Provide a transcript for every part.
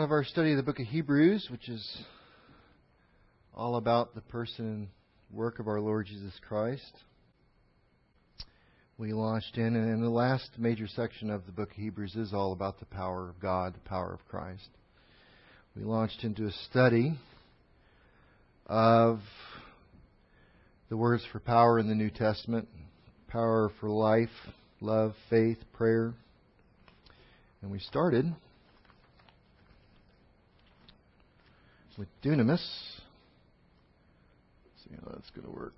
of our study of the book of Hebrews, which is all about the person and work of our Lord Jesus Christ. We launched in, and the last major section of the book of Hebrews is all about the power of God, the power of Christ. We launched into a study of the words for power in the New Testament, power for life, love, faith, prayer. And we started with dunamis. Let's see how that's going to work.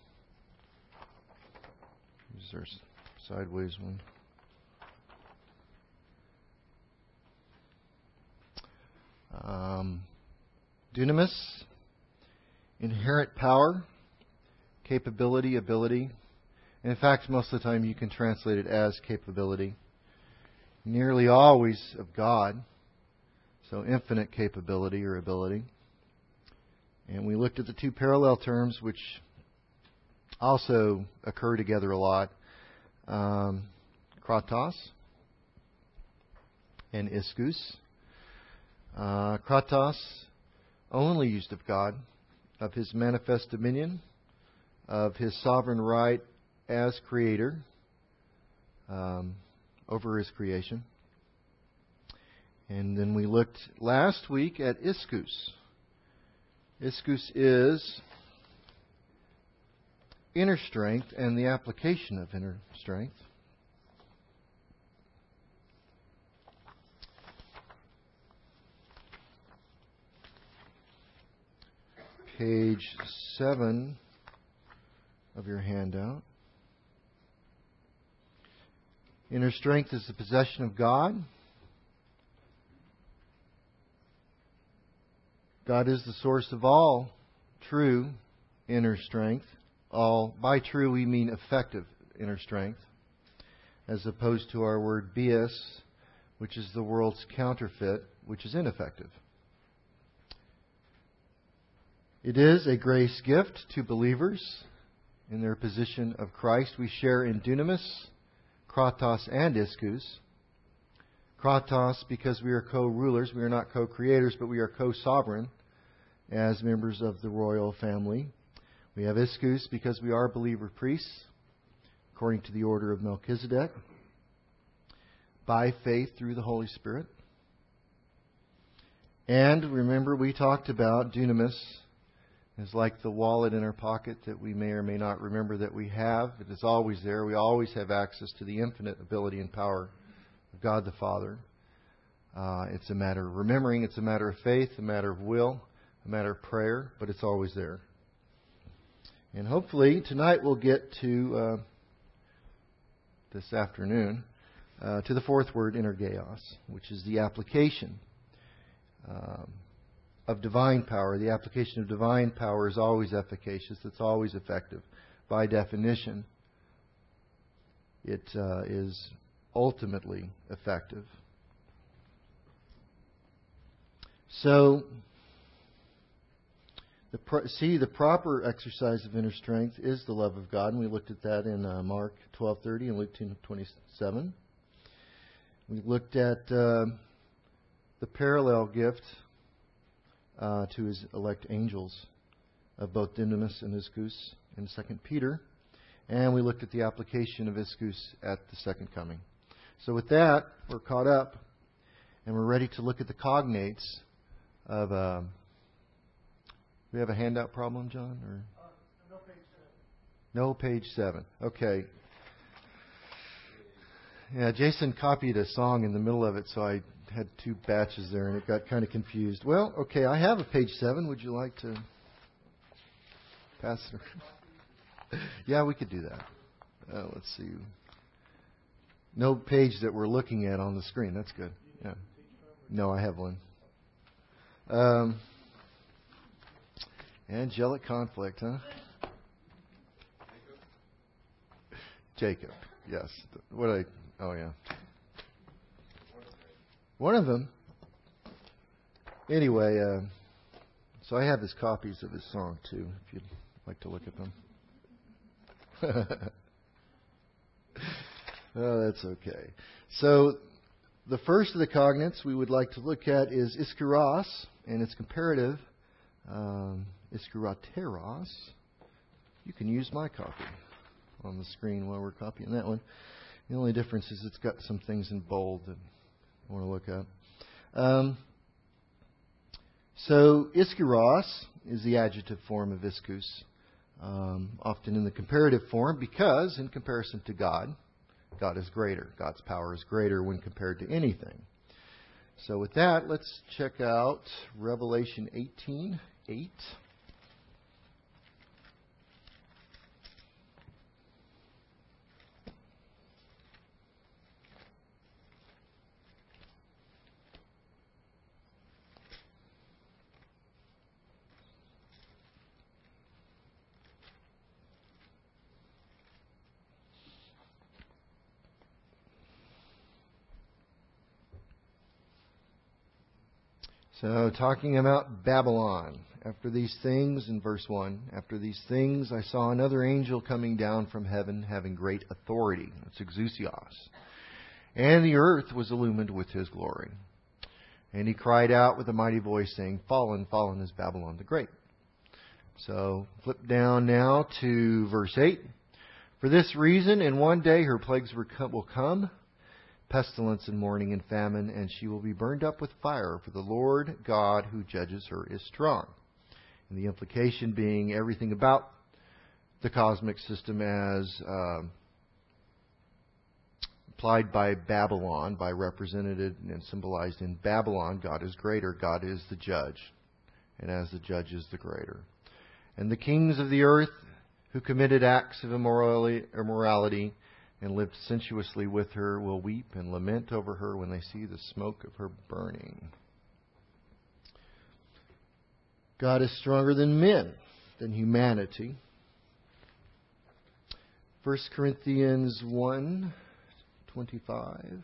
Is there a sideways one? Dunamis, inherent power, capability, ability. And in fact, most of the time you can translate it as capability. Nearly always of God. So infinite capability or ability. And we looked at the two parallel terms which also occur together a lot. Kratos and ischus. Kratos, only used of God, of His manifest dominion, of His sovereign right as Creator over His creation. And then we looked last week at ischus. Ischus is inner strength and the application of inner strength. Page 7 of your handout. Inner strength is the possession of God. God is the source of all true inner strength. By true we mean effective inner strength, as opposed to our word bias, which is the world's counterfeit, which is ineffective. It is a grace gift to believers in their position of Christ. We share in dunamis, kratos, and ischus. Kratos because we are co-rulers. We are not co-creators, but we are co-sovereign as members of the royal family. We have ischus because we are believer priests, according to the order of Melchizedek, by faith through the Holy Spirit. And remember, we talked about dunamis is like the wallet in our pocket that we may or may not remember that we have. It is always there. We always have access to the infinite ability and power of God the Father. It's a matter of remembering. It's a matter of faith, a matter of will, a matter of prayer, but it's always there. And hopefully tonight we'll get to, this afternoon, to the fourth word, energeos, which is the application of divine power. The application of divine power is always efficacious. It's always effective. By definition, it is ultimately effective. So, the proper exercise of inner strength is the love of God, and we looked at that in Mark 12:30 and Luke 10:27. We looked at the parallel gift to His elect angels of both dunamis and ischus in 2 Peter. And we looked at the application of ischus at the second coming. So with that, we're caught up and we're ready to look at the cognates of... we have a handout problem, John? Or? No, page 7. No, page 7. Okay. Yeah, Jason copied a song in the middle of it, so I had two batches there, and it got kind of confused. Well, okay, I have a page 7. Would you like to pass it around? Yeah, we could do that. Let's see. No page that we're looking at on the screen. That's good. Yeah. No, I have one. Angelic conflict, huh? Jacob. Yes. Oh, yeah. One of them. Anyway, so I have his copies of his song, too, if you'd like to look at them. Oh, that's okay. So the first of the cognates we would like to look at is iskaros, and its comparative, iskaroteros. You can use my copy on the screen while we're copying that one. The only difference is it's got some things in bold that I want to look at. So iskaros is the adjective form of iskus, often in the comparative form, because in comparison to God, God is greater. God's power is greater when compared to anything. So with that, let's check out Revelation 18:8. So, talking about Babylon. After these things, in verse 1, after these things I saw another angel coming down from heaven, having great authority. That's exousios. And the earth was illumined with his glory. And he cried out with a mighty voice, saying, Fallen, fallen is Babylon the Great. So, flip down now to verse 8. For this reason, in one day her plagues will come, pestilence and mourning and famine, and she will be burned up with fire, for the Lord God who judges her is strong. And the implication being everything about the cosmic system as applied by Babylon, by represented and symbolized in Babylon, God is greater, God is the judge, and as the judge is the greater. And the kings of the earth who committed acts of immorality and lived sensuously with her will weep and lament over her when they see the smoke of her burning. God is stronger than men, than humanity. 1 Corinthians 1:25.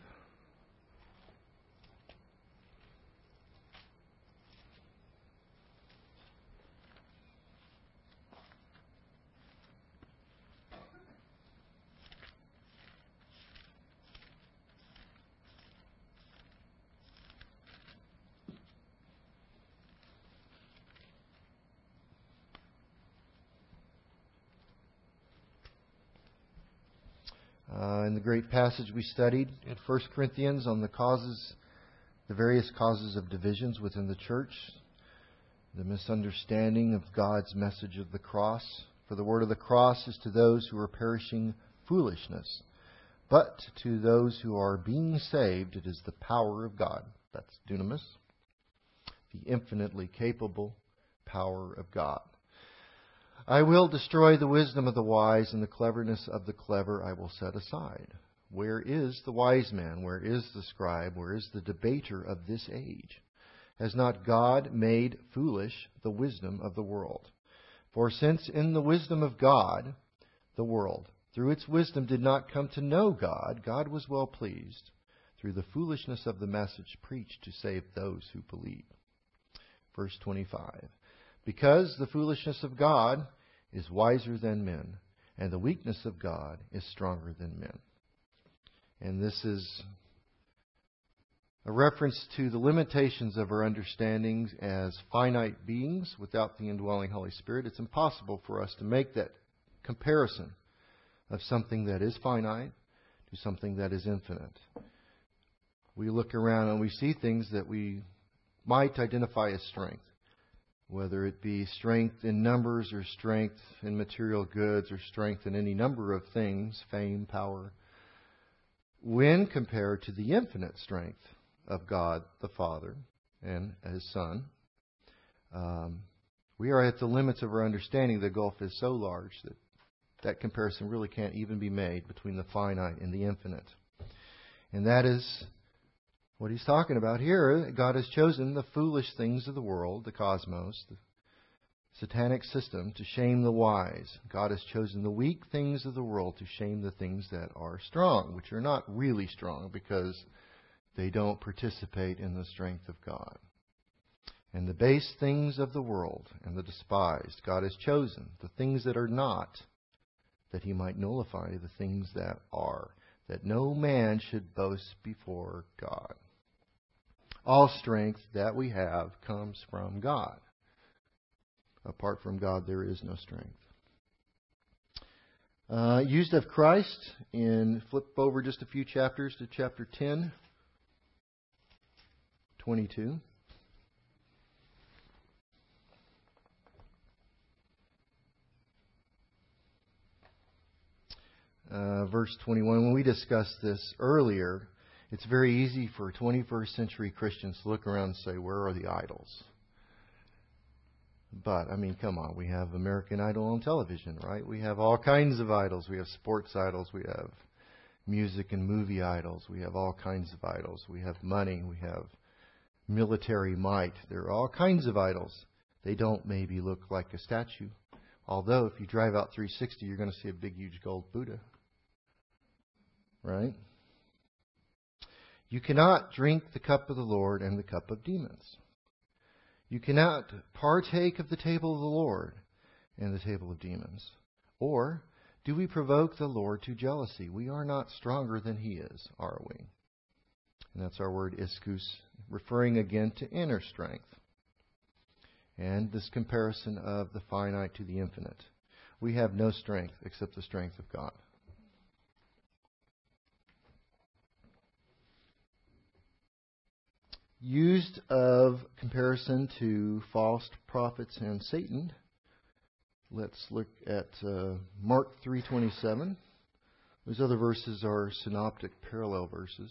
In the great passage we studied in 1 Corinthians on the various causes of divisions within the church, the misunderstanding of God's message of the cross. For the word of the cross is to those who are perishing foolishness, but to those who are being saved it is the power of God. That's dunamis, the infinitely capable power of God. I will destroy the wisdom of the wise, and the cleverness of the clever I will set aside. Where is the wise man? Where is the scribe? Where is the debater of this age? Has not God made foolish the wisdom of the world? For since in the wisdom of God, the world, through its wisdom, did not come to know God, God was well pleased, through the foolishness of the message preached, to save those who believe. Verse 25. Because the foolishness of God is wiser than men, and the weakness of God is stronger than men. And this is a reference to the limitations of our understandings as finite beings without the indwelling Holy Spirit. It's impossible for us to make that comparison of something that is finite to something that is infinite. We look around and we see things that we might identify as strength. Whether it be strength in numbers or strength in material goods or strength in any number of things, fame, power, when compared to the infinite strength of God the Father and His Son, we are at the limits of our understanding. The gulf is so large that that comparison really can't even be made between the finite and the infinite. And that is what he's talking about here. God has chosen the foolish things of the world, the cosmos, the satanic system, to shame the wise. God has chosen the weak things of the world to shame the things that are strong, which are not really strong because they don't participate in the strength of God. And the base things of the world and the despised, God has chosen the things that are not, that He might nullify the things that are, that no man should boast before God. All strength that we have comes from God. Apart from God, there is no strength. Used of Christ, flip over just a few chapters to chapter 10, 22. Verse 21. When we discussed this earlier, it's very easy for 21st century Christians to look around and say, where are the idols? But, I mean, come on. We have American Idol on television, right? We have all kinds of idols. We have sports idols. We have music and movie idols. We have all kinds of idols. We have money. We have military might. There are all kinds of idols. They don't maybe look like a statue. Although, if you drive out 360, you're going to see a big, huge gold Buddha. Right? You cannot drink the cup of the Lord and the cup of demons. You cannot partake of the table of the Lord and the table of demons. Or, do we provoke the Lord to jealousy? We are not stronger than He is, are we? And that's our word ischus, referring again to inner strength. And this comparison of the finite to the infinite. We have no strength except the strength of God. Used of comparison to false prophets and Satan. Let's look at Mark 3:27. Those other verses are synoptic parallel verses.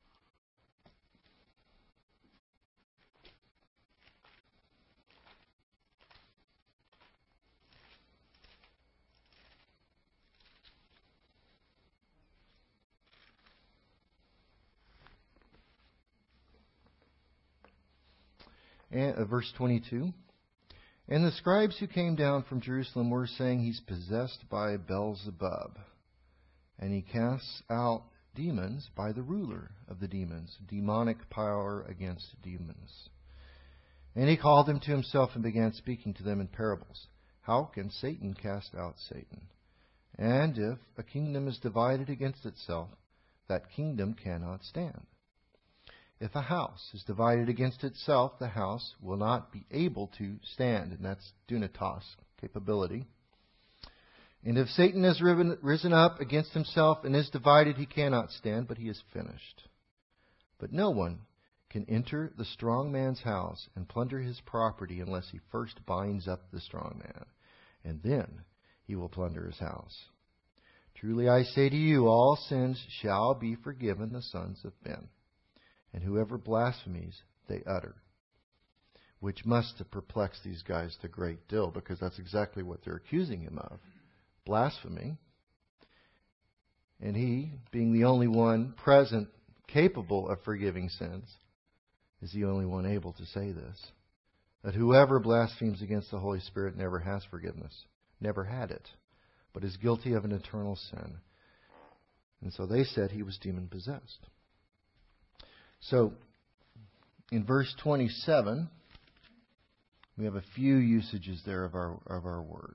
And verse 22. And the scribes who came down from Jerusalem were saying, He's possessed by Beelzebub, and he casts out demons by the ruler of the demons, demonic power against demons. And he called them to himself and began speaking to them in parables. How can Satan cast out Satan? And if a kingdom is divided against itself, that kingdom cannot stand. If a house is divided against itself, the house will not be able to stand. And that's dunatos, capability. And if Satan has risen up against himself and is divided, he cannot stand, but he is finished. But no one can enter the strong man's house and plunder his property unless he first binds up the strong man. And then he will plunder his house. Truly I say to you, all sins shall be forgiven the sons of men. And whoever blasphemies, they utter. Which must have perplexed these guys a great deal, because that's exactly what they're accusing him of. Blasphemy. And he, being the only one present capable of forgiving sins, is the only one able to say this. That whoever blasphemes against the Holy Spirit never has forgiveness, never had it, but is guilty of an eternal sin. And so they said he was demon-possessed. So, in verse 27, we have a few usages there of our word.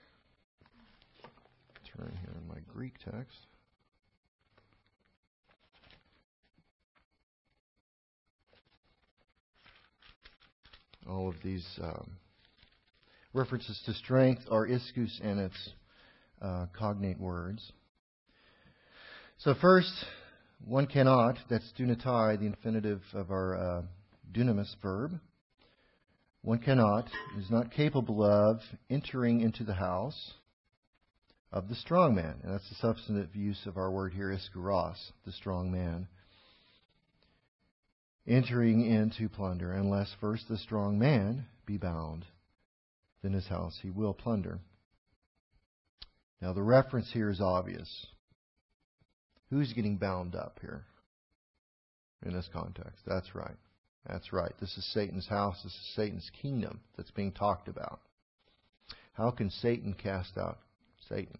Turn here in my Greek text. All of these references to strength are ischus and its cognate words. So first, one cannot, that's dunatai, the infinitive of our dunamis verb. One cannot, is not capable of entering into the house of the strong man. And that's the substantive use of our word here, ischouros, the strong man. Entering into plunder, unless first the strong man be bound. Then his house he will plunder. Now the reference here is obvious. Who's getting bound up here in this context? That's right. That's right. This is Satan's house. This is Satan's kingdom that's being talked about. How can Satan cast out Satan?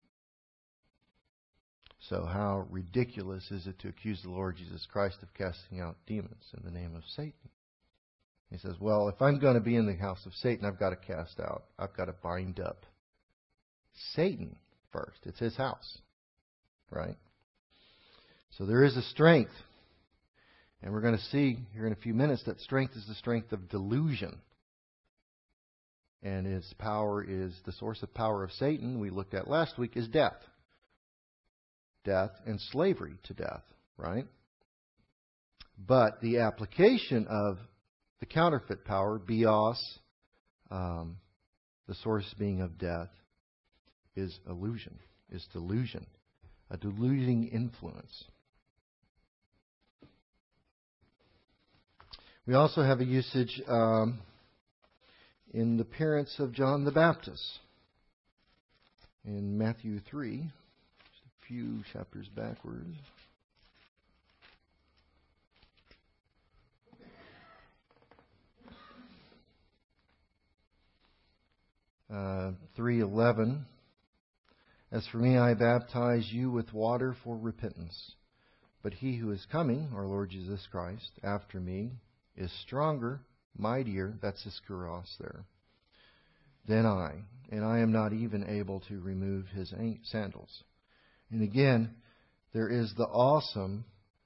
So how ridiculous is it to accuse the Lord Jesus Christ of casting out demons in the name of Satan? He says, well, if I'm going to be in the house of Satan, I've got to cast out. I've got to bind up Satan first. It's his house, right? So there is a strength. And we're going to see here in a few minutes that strength is the strength of delusion. And its power is the source of power of Satan, we looked at last week, is death. Death and slavery to death, right? But the application of the counterfeit power, bios, the source being of death, is illusion, is delusion, a deluding influence. We also have a usage in the appearance of John the Baptist in Matthew 3, just a few chapters backwards. 3:11. As for me, I baptize you with water for repentance. But he who is coming, our Lord Jesus Christ, after me, is stronger, mightier, that's ischyros there, than I, and I am not even able to remove his sandals. And again, there is the awesome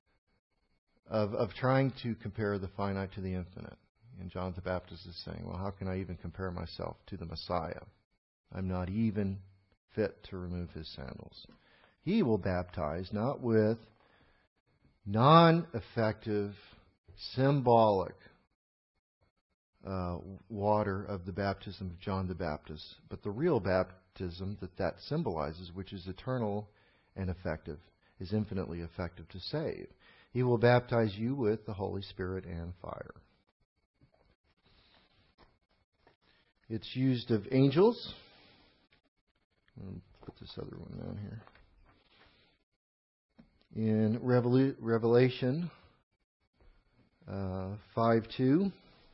of trying to compare the finite to the infinite. And John the Baptist is saying, well, how can I even compare myself to the Messiah? I'm not even fit to remove his sandals. He will baptize not with non-effective, symbolic water of the baptism of John the Baptist, but the real baptism that symbolizes, which is eternal and effective, is infinitely effective to save. He will baptize you with the Holy Spirit and fire. It's used of angels. I'll put this other one down here. In Revelation 5:2,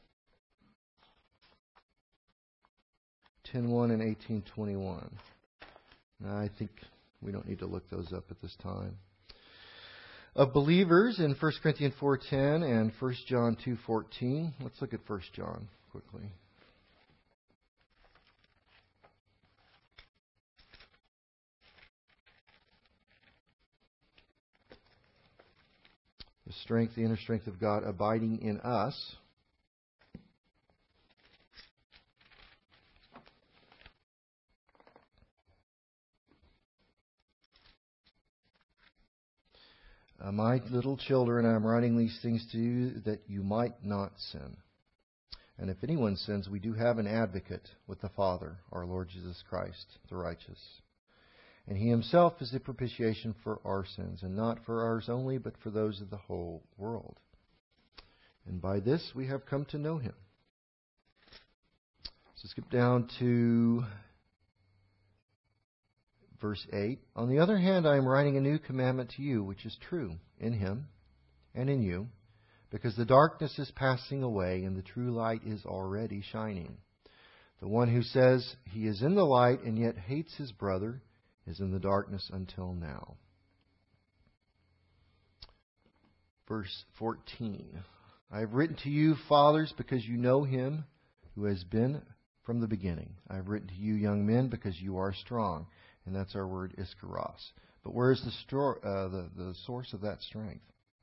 10:1, and 18:21. Now, I think we don't need to look those up at this time. Of believers in 1 Corinthians 4:10 and 1 John 2:14. Let's look at 1 John quickly. The strength, the inner strength of God abiding in us. My little children, I am writing these things to you that you might not sin. And if anyone sins, we do have an advocate with the Father, our Lord Jesus Christ, the righteous. And He Himself is the propitiation for our sins, and not for ours only, but for those of the whole world. And by this we have come to know Him. So skip down to verse 8. On the other hand, I am writing a new commandment to you, which is true in Him and in you, because the darkness is passing away and the true light is already shining. The one who says he is in the light and yet hates his brother is in the darkness until now. Verse 14. I have written to you, fathers, because you know Him who has been from the beginning. I have written to you, young men, because you are strong. And that's our word, ischyros. But where is the source of that strength?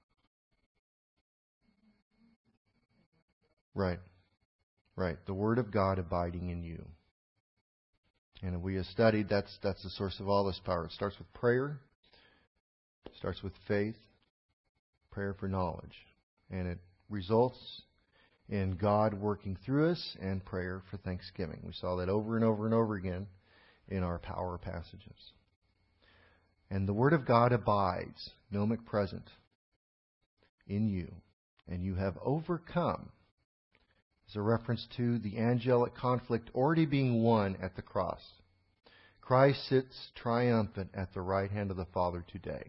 Right. Right. The Word of God abiding in you. And we have studied, that's the source of all this power. It starts with prayer. It starts with faith. Prayer for knowledge. And it results in God working through us and prayer for thanksgiving. We saw that over and over and over again in our power passages. And the Word of God abides, gnomic present, in you. And you have overcome. Is a reference to the angelic conflict already being won at the cross. Christ sits triumphant at the right hand of the Father today.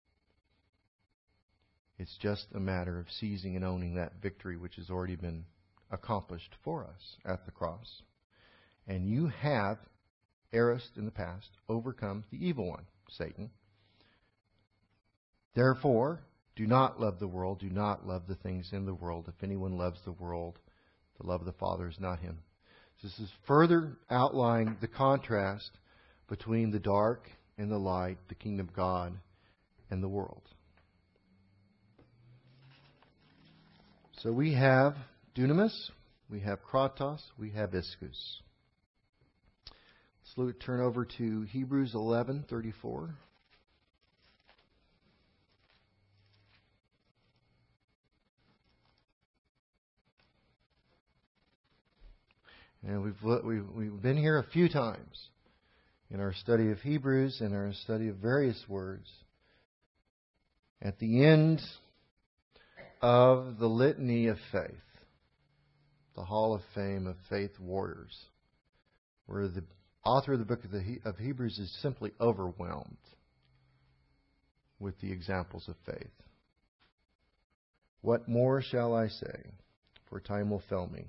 It's just a matter of seizing and owning that victory which has already been accomplished for us at the cross. And you have, erst in the past, overcome the evil one, Satan. Therefore, do not love the world, do not love the things in the world. If anyone loves the world, the love of the Father is not him. This is further outlining the contrast between the dark and the light, the kingdom of God and the world. So we have dunamis, we have kratos, we have ischus. Let's turn over to Hebrews 11:34. And we've been here a few times in our study of Hebrews and our study of various words. At the end of the litany of faith, the Hall of Fame of faith warriors, where the author of the book of Hebrews is simply overwhelmed with the examples of faith. What more shall I say? For time will fail me.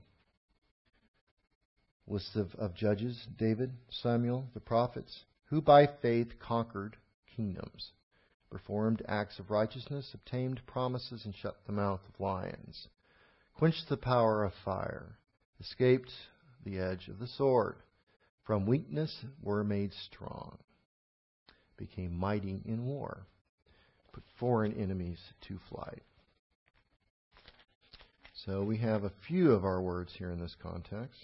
List of judges: David, Samuel, the prophets, who by faith conquered kingdoms, performed acts of righteousness, obtained promises, and shut the mouth of lions, quenched the power of fire, escaped the edge of the sword, from weakness were made strong, became mighty in war, put foreign enemies to flight. So we have a few of our words here in this context.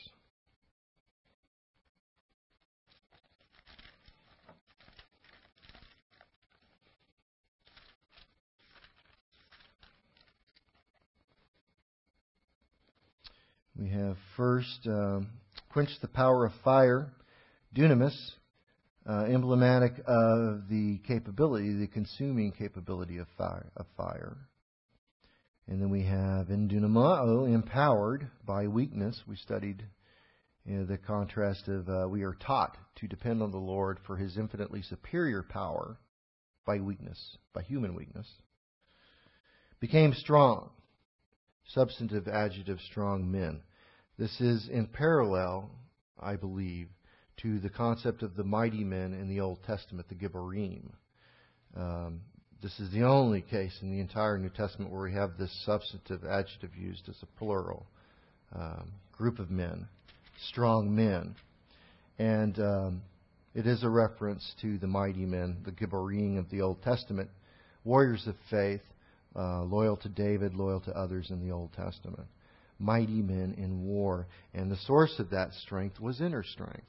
We have first, quench the power of fire, dunamis, emblematic of the capability, the consuming capability of fire. And then we have endunamao, empowered by weakness. We studied the contrast of we are taught to depend on the Lord for His infinitely superior power by weakness, by human weakness. Became strong. Substantive adjective, strong men. This is in parallel, I believe, to the concept of the mighty men in the Old Testament, the Gibborim. This is the only case in the entire New Testament where we have this substantive adjective used as a plural. Group of men, strong men. And it is a reference to the mighty men, the Gibborim of the Old Testament, warriors of faith, loyal to David, loyal to others in the Old Testament. Mighty men in war. And the source of that strength was inner strength,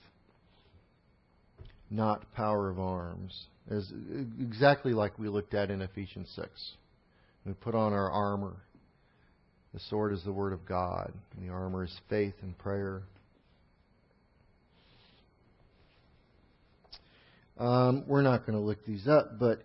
not power of arms. As exactly like we looked at in Ephesians 6. We put on our armor. The sword is the Word of God. And the armor is faith and prayer. We're not going to look these up, but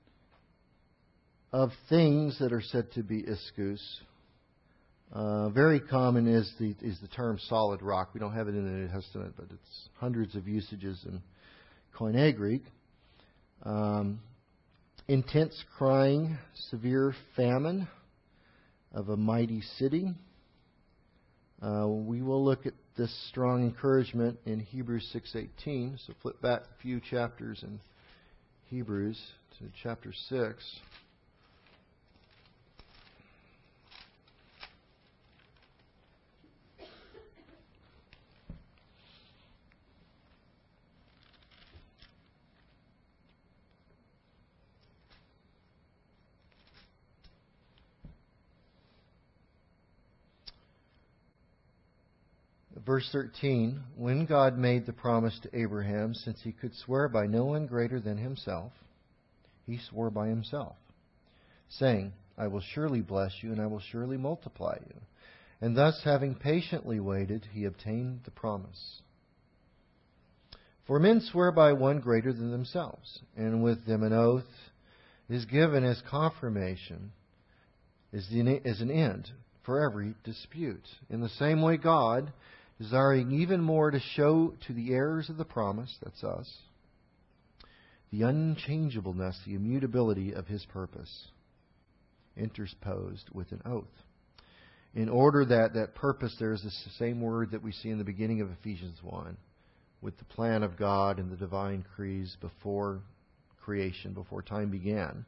of things that are said to be ischus, very common is the term solid rock. We don't have it in the New Testament, but it's hundreds of usages in Koine Greek. Intense crying, severe famine of a mighty city. We will look at this strong encouragement in Hebrews 6:18. So flip back a few chapters in Hebrews to chapter 6. Verse 13, when God made the promise to Abraham, since he could swear by no one greater than himself, he swore by himself, saying, I will surely bless you, and I will surely multiply you. And thus, having patiently waited, he obtained the promise. For men swear by one greater than themselves, and with them an oath is given as confirmation, as an end for every dispute. In the same way, God, desiring even more to show to the heirs of the promise, that's us, the unchangeableness, the immutability of His purpose, interposed with an oath. In order that purpose, there is the same word that we see in the beginning of Ephesians 1, with the plan of God and the divine decrees before creation, before time began.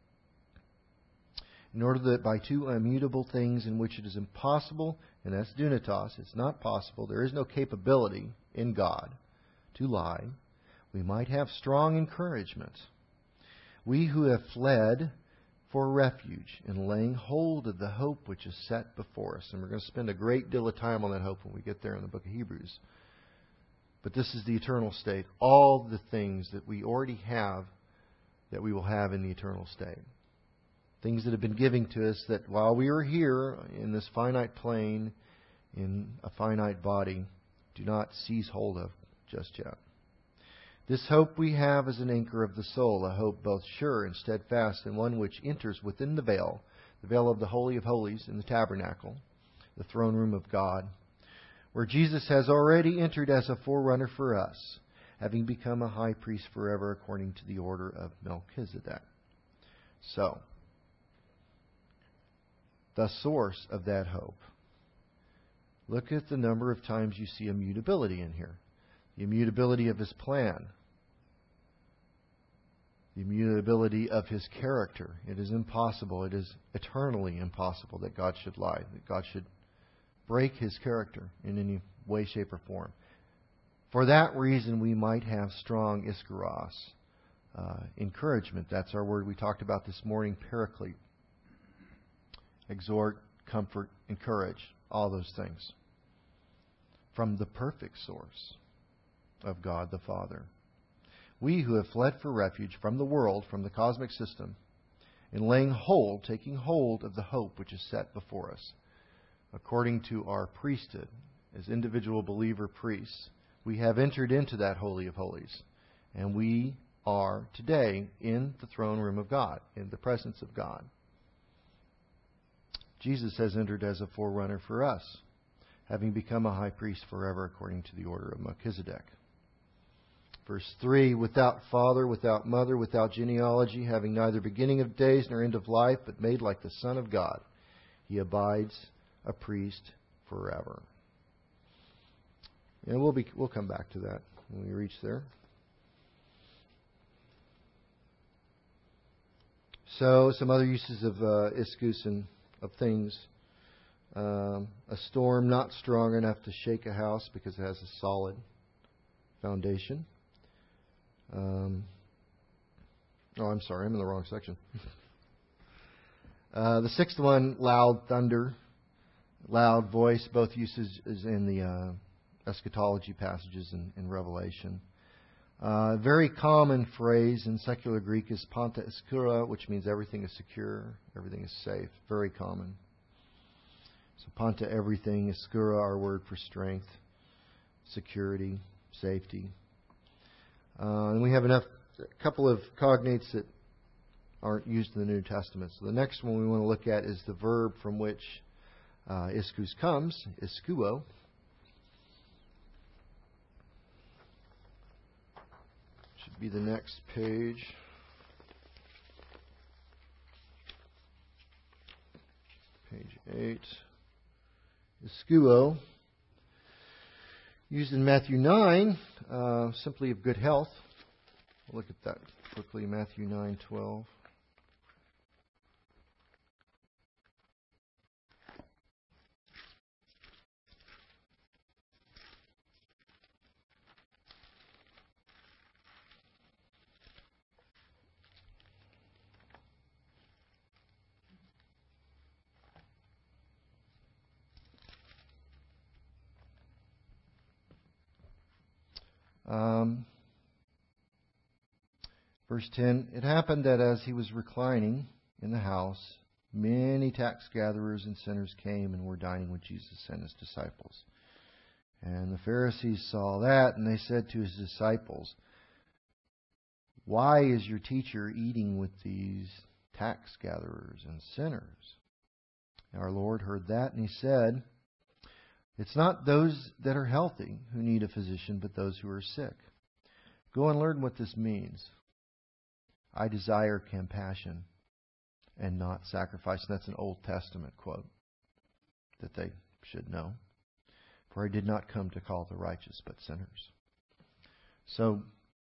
In order that by two immutable things in which it is impossible, and that's dunatos, it's not possible, there is no capability in God to lie, we might have strong encouragement. We who have fled for refuge in laying hold of the hope which is set before us. And we're going to spend a great deal of time on that hope when we get there in the book of Hebrews. But this is the eternal state. All the things that we already have that we will have in the eternal state. Things that have been given to us that while we are here in this finite plane, in a finite body, do not seize hold of just yet. This hope we have is an anchor of the soul, a hope both sure and steadfast, and one which enters within the veil of the Holy of Holies in the tabernacle, the throne room of God, where Jesus has already entered as a forerunner for us, having become a high priest forever according to the order of Melchizedek. So, the source of that hope. Look at the number of times you see immutability in here. The immutability of His plan. The immutability of His character. It is impossible, it is eternally impossible that God should lie, that God should break His character in any way, shape, or form. For that reason, we might have strong iskaros, encouragement. That's our word we talked about this morning, paraclete. Exhort, comfort, encourage, all those things. From the perfect source of God the Father. We who have fled for refuge from the world, from the cosmic system, in laying hold, taking hold of the hope which is set before us, according to our priesthood, as individual believer priests, we have entered into that Holy of Holies. And we are today in the throne room of God, in the presence of God. Jesus has entered as a forerunner for us, having become a high priest forever according to the order of Melchizedek. Verse 3, without father, without mother, without genealogy, having neither beginning of days nor end of life, but made like the Son of God, He abides a priest forever. And we'll come back to that when we reach there. So, some other uses of ischus and of things. A storm not strong enough to shake a house because it has a solid foundation. I'm sorry, I'm in the wrong section. The sixth one, loud thunder, loud voice, both uses in the eschatology passages in Revelation. Very common phrase in secular Greek is panta iskura, which means everything is secure, everything is safe. Very common. So panta, everything, iskura, our word for strength, security, safety. And we have a couple of cognates that aren't used in the New Testament. So the next one we want to look at is the verb from which ischus comes, iskuo. Should be the next page. Page 8. Iskuo. Used in Matthew 9, simply of good health. We'll look at that quickly, Matthew 9:12. Verse 10, it happened that as he was reclining in the house, many tax gatherers and sinners came and were dining with Jesus and His disciples. And the Pharisees saw that, and they said to His disciples, why is your teacher eating with these tax gatherers and sinners? And our Lord heard that, and He said, it's not those that are healthy who need a physician, but those who are sick. Go and learn what this means. I desire compassion and not sacrifice. And that's an Old Testament quote that they should know. For I did not come to call the righteous, but sinners. So,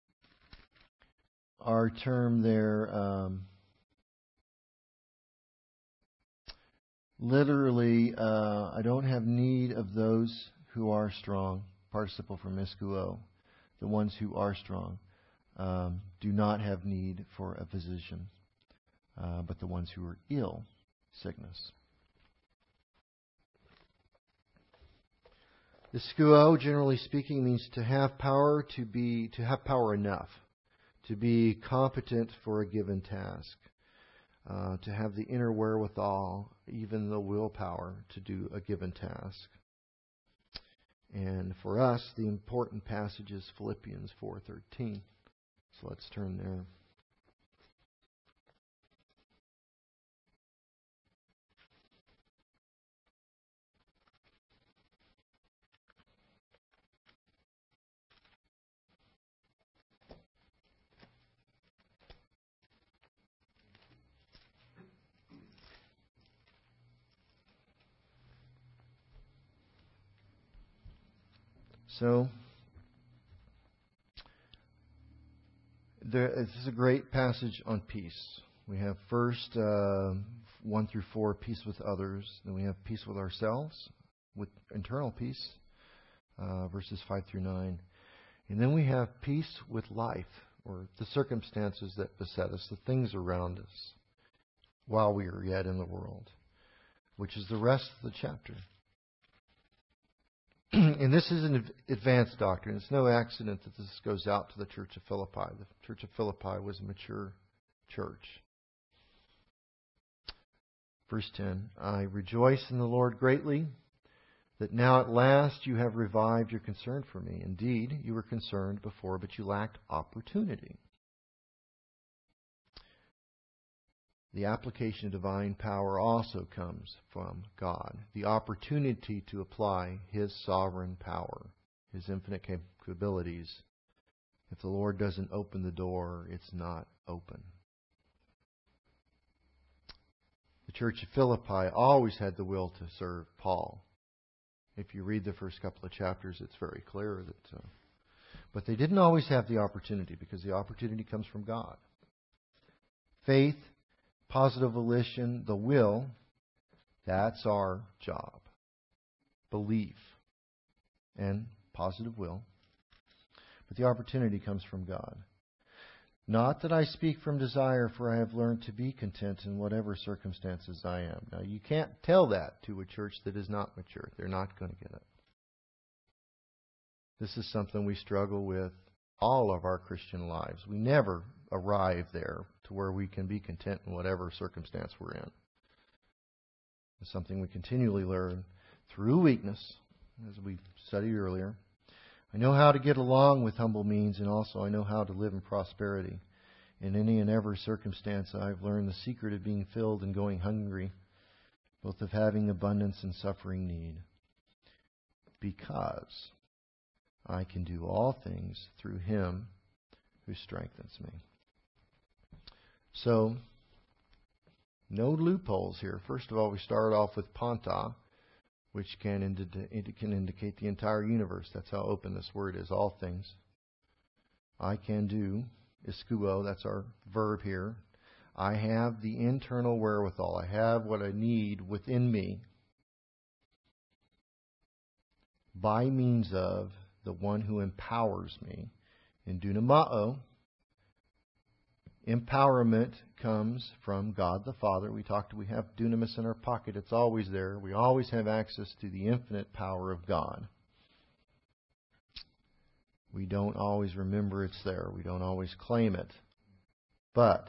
our term there, literally, I don't have need of those who are strong. Participle from iskuo, the ones who are strong. Do not have need for a physician. but the ones who are ill, sickness. The skuo, generally speaking, means to have power, to have power enough, to be competent for a given task, to have the inner wherewithal, even the willpower, to do a given task. And for us, the important passage is Philippians 4:13. So let's turn there. So, this is a great passage on peace. We have first 1 through 4, peace with others. Then we have peace with ourselves, with internal peace, verses 5 through 9. And then we have peace with life, or the circumstances that beset us, the things around us, while we are yet in the world, which is the rest of the chapter. And this is an advanced doctrine. It's no accident that this goes out to the Church of Philippi. The Church of Philippi was a mature church. Verse 10, I rejoice in the Lord greatly that now at last you have revived your concern for me. Indeed, you were concerned before, but you lacked opportunity. The application of divine power also comes from God. The opportunity to apply His sovereign power, His infinite capabilities. If the Lord doesn't open the door, it's not open. The Church of Philippi always had the will to serve Paul. If you read the first couple of chapters, it's very clear that. But they didn't always have the opportunity, because the opportunity comes from God. Faith, positive volition, the will, that's our job. Belief and positive will. But the opportunity comes from God. Not that I speak from desire, for I have learned to be content in whatever circumstances I am. Now, you can't tell that to a church that is not mature. They're not going to get it. This is something we struggle with all of our Christian lives. We never arrive there to where we can be content in whatever circumstance we're in. It's something we continually learn through weakness, as we studied earlier. I know how to get along with humble means, and also I know how to live in prosperity. In any and every circumstance, I've learned the secret of being filled and going hungry, both of having abundance and suffering need. Because I can do all things through Him who strengthens me. So, no loopholes here. First of all, we start off with Panta, which can indicate the entire universe. That's how open this word is, all things. I can do, iskuo, that's our verb here. I have the internal wherewithal. I have what I need within me by means of the one who empowers me. In dunamao, empowerment comes from God the Father. We have dunamis in our pocket. It's always there. We always have access to the infinite power of God. We don't always remember it's there. We don't always claim it. But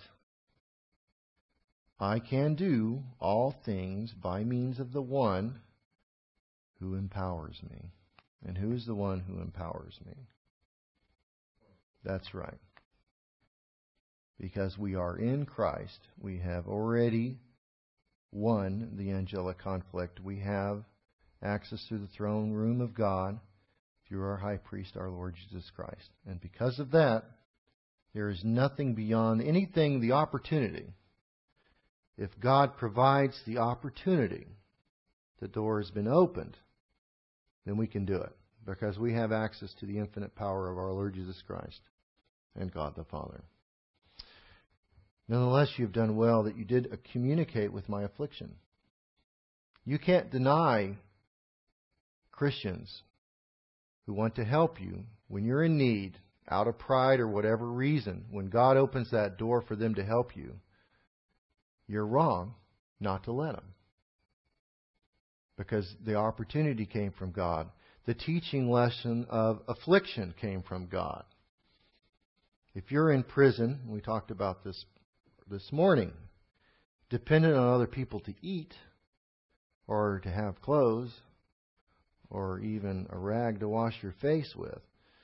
I can do all things by means of the one who empowers me. And who is the one who empowers me? That's right. Because we are in Christ, we have already won the angelic conflict. We have access to the throne room of God through our high priest, our Lord Jesus Christ. And because of that, there is nothing beyond anything, the opportunity. If God provides the opportunity, the door has been opened, then we can do it. Because we have access to the infinite power of our Lord Jesus Christ and God the Father. Nonetheless, you have done well that you did communicate with my affliction. You can't deny Christians who want to help you when you're in need, out of pride or whatever reason. When God opens that door for them to help you, you're wrong not to let them. Because the opportunity came from God. The teaching lesson of affliction came from God. If you're in prison, we talked about this morning, dependent on other people to eat, or to have clothes, or even a rag to wash your face with,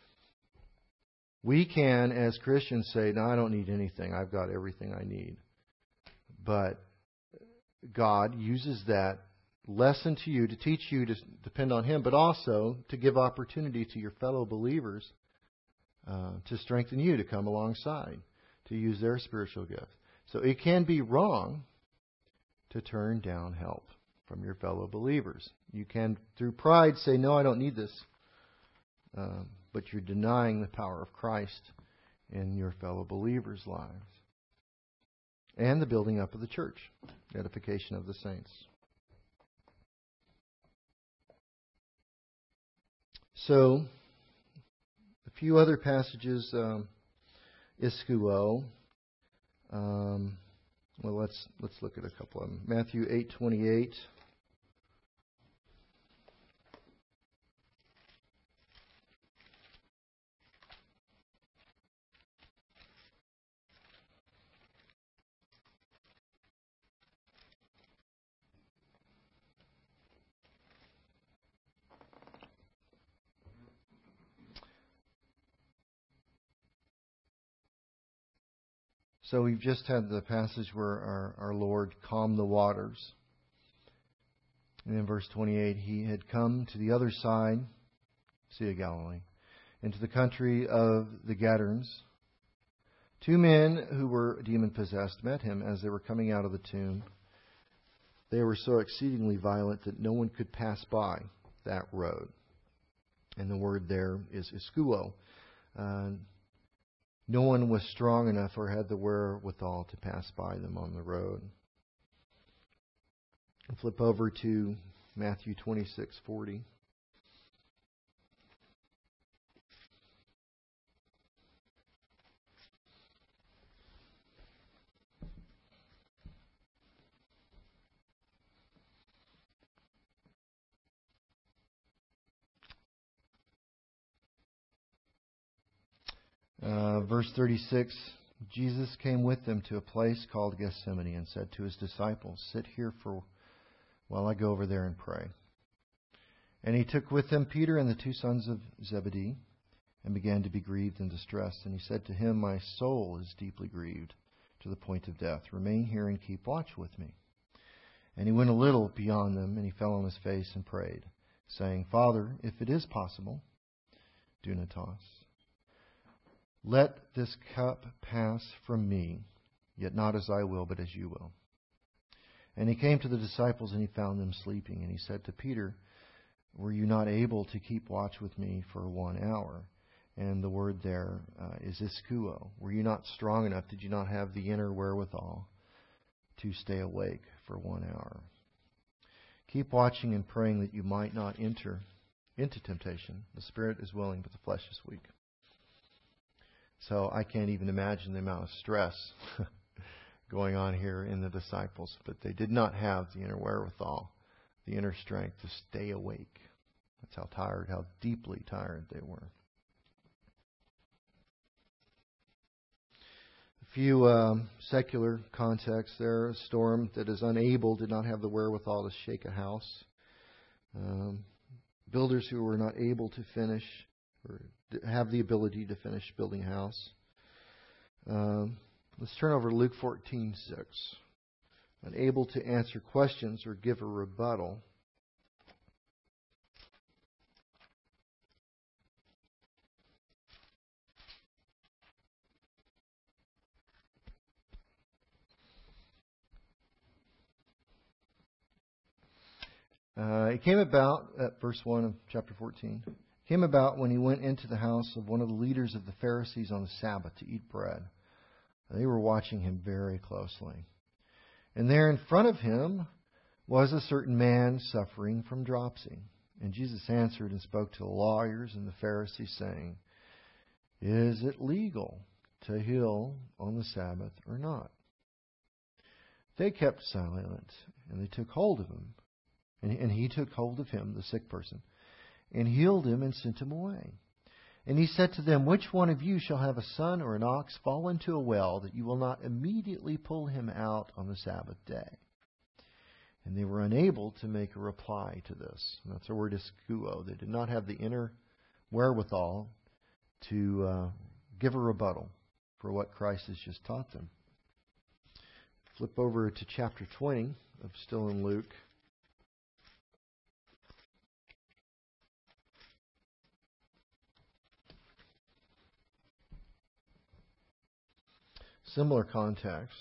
we can, as Christians, say, no, I don't need anything. I've got everything I need. But God uses that lesson to you to teach you to depend on Him, but also to give opportunity to your fellow believers to strengthen you, to come alongside, to use their spiritual gifts. So it can be wrong to turn down help from your fellow believers. You can, through pride, say, no, I don't need this. But you're denying the power of Christ in your fellow believers' lives. And the building up of the church, edification of the saints. So, a few other passages, iskuo. Well, let's look at a couple of them. Matthew 8:28. So we've just had the passage where our Lord calmed the waters. And in verse 28, He had come to the other side, Sea of Galilee, into the country of the Gadarenes. Two men who were demon-possessed met Him as they were coming out of the tomb. They were so exceedingly violent that no one could pass by that road. And the word there is iskuo. No one was strong enough or had the wherewithal to pass by them on the road. And flip over to Matthew 26:40. Verse 36, Jesus came with them to a place called Gethsemane and said to His disciples, sit here while I go over there and pray. And He took with Him Peter and the two sons of Zebedee and began to be grieved and distressed. And He said to him, my soul is deeply grieved to the point of death. Remain here and keep watch with me. And He went a little beyond them, and He fell on His face and prayed, saying, Father, if it is possible, dunatos, let this cup pass from me, yet not as I will, but as you will. And He came to the disciples, and He found them sleeping. And He said to Peter, were you not able to keep watch with me for 1 hour? And the word there is iskuo. Were you not strong enough? Did you not have the inner wherewithal to stay awake for 1 hour? Keep watching and praying that you might not enter into temptation. The spirit is willing, but the flesh is weak. So I can't even imagine the amount of stress going on here in the disciples. But they did not have the inner wherewithal, the inner strength to stay awake. That's how deeply tired they were. A few secular contexts there. A storm that is unable, did not have the wherewithal to shake a house. Builders who were not able to finish or have the ability to finish building a house. Let's turn over to Luke 14:6. Unable to answer questions or give a rebuttal. It came about, at verse 1 of chapter 14, came about when He went into the house of one of the leaders of the Pharisees on the Sabbath to eat bread. They were watching Him very closely. And there in front of Him was a certain man suffering from dropsy. And Jesus answered and spoke to the lawyers and the Pharisees, saying, is it legal to heal on the Sabbath or not? They kept silent, and they took hold of him. And he took hold of him, the sick person, and healed him and sent him away. And he said to them, which one of you shall have a son or an ox fall into a well, that you will not immediately pull him out on the Sabbath day? And they were unable to make a reply to this. And that's the word iskuo. They did not have the inner wherewithal to give a rebuttal for what Christ has just taught them. Flip over to chapter 20 of still in Luke. Similar context.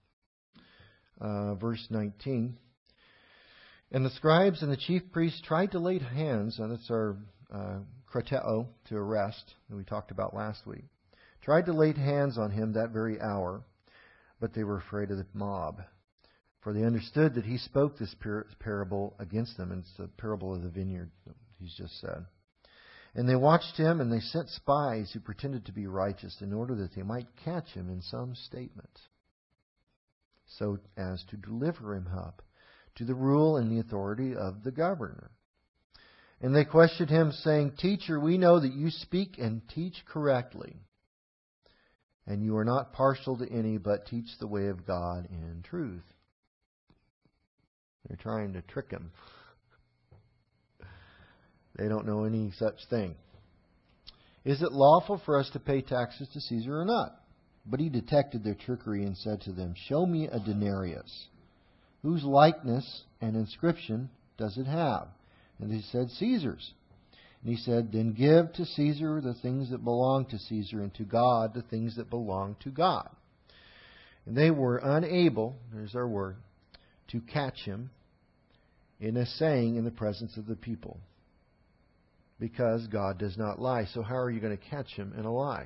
Verse 19. And the scribes and the chief priests tried to lay hands, and that's our krateo, to arrest, that we talked about last week. Tried to lay hands on him that very hour, but they were afraid of the mob. For they understood that he spoke this parable against them. And it's the parable of the vineyard, he's just said. And they watched him, and they sent spies who pretended to be righteous in order that they might catch him in some statement, so as to deliver him up to the rule and the authority of the governor. And they questioned him, saying, Teacher, we know that you speak and teach correctly, and you are not partial to any, but teach the way of God in truth. They're trying to trick him. They don't know any such thing. Is it lawful for us to pay taxes to Caesar or not? But he detected their trickery and said to them, Show me a denarius. Whose likeness and inscription does it have? And they said, Caesar's. And he said, Then give to Caesar the things that belong to Caesar, and to God the things that belong to God. And they were unable, there's our word, to catch him in a saying in the presence of the people, because God does not lie. So how are you going to catch him in a lie?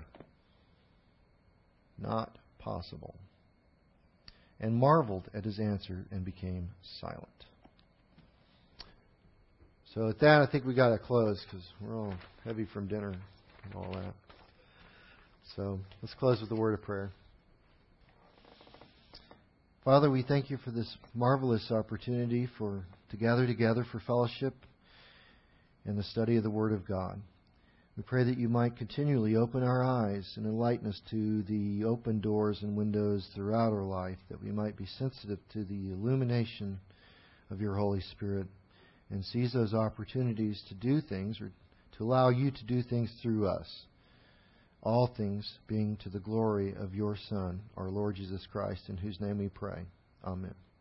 Not possible. And marveled at his answer and became silent. So at that, I think we got to close because we're all heavy from dinner and all that. So let's close with a word of prayer. Father, we thank you for this marvelous opportunity to gather together for fellowship and the study of the Word of God. We pray that you might continually open our eyes and enlighten us to the open doors and windows throughout our life, that we might be sensitive to the illumination of your Holy Spirit and seize those opportunities to do things, or to allow you to do things through us. All things being to the glory of your Son, our Lord Jesus Christ, in whose name we pray. Amen.